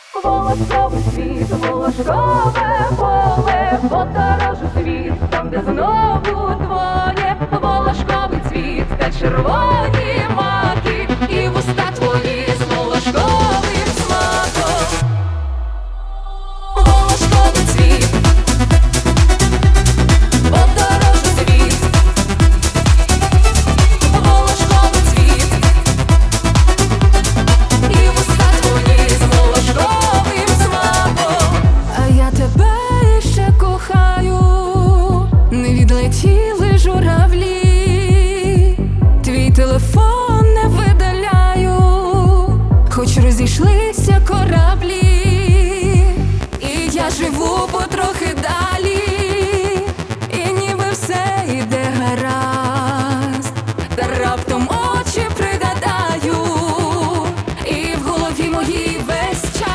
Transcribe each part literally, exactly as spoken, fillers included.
Волошковий світ, волошкове поле, подорожу світ, там, де знову твоє волошковий цвіт та червоні маки, і вуста твої з волошковим смаком. Волошковий цвіт, подорожу світ, волошковий цвіт, і вуста твої з волошковим смаком. А я тебе ще кохаю, не відлетіли журавлі, твій телефон не видаляю, хоч розійшлися кораблі, і я живу потрохи далі, і ніби все йде гаразд, та раптом очі пригадаю, і в голові моїй весь час.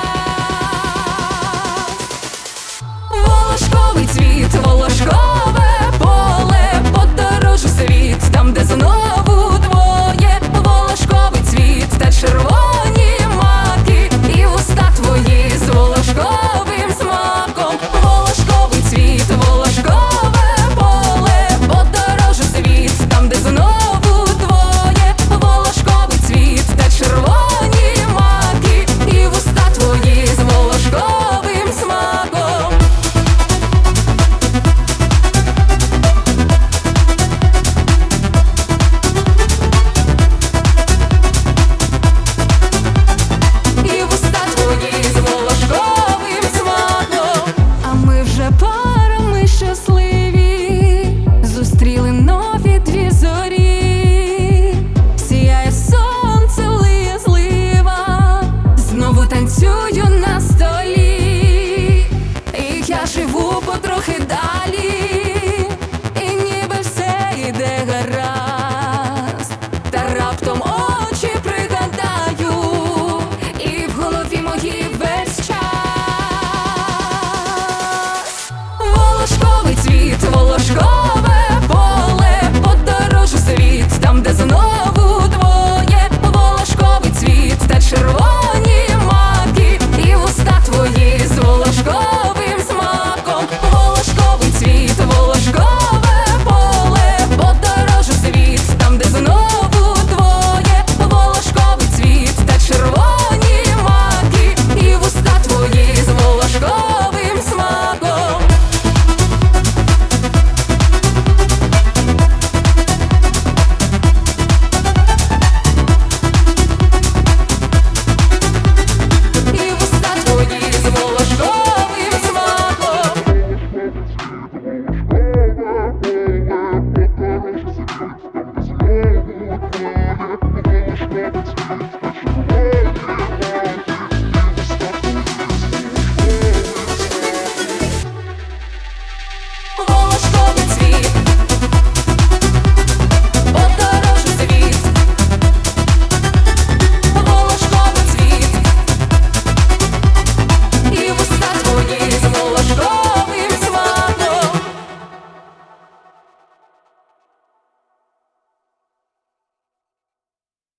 Волошковий цвіт, волошкове поле, подорожу світ, там, де знову твоє волошковий цвіт та червоні маки, і вуста твої з волошковим смаком. Волошковий цвіт, волошкове поле, подорожу світ, там, де знову твоє волошковий цвіт та червоні маки, і вуста твої з волошковим смаком. І вуста твої з волошковим смаком. А ми вже парами щасливі, зустріли нові дві зорі, сіяє сонце, лиє злива, знову танцюю на столі, і я живу потрохи далі, і ніби все йде гаразд, та раптом очі пригадаю, і в голові моїй весь час. Волошковий цвіт, волошкове поле, подорожу світ, там, де знову твоє волошковий цвіт та червоні маки, і вуста твої з волошковим смаком. Волошковий цвіт, волошкове поле, подорожу світ, там, де знову твоє волошковий цвіт та червоні маки, і вуста твої з волошковим смаком. І вуста твої з волошковим смаком.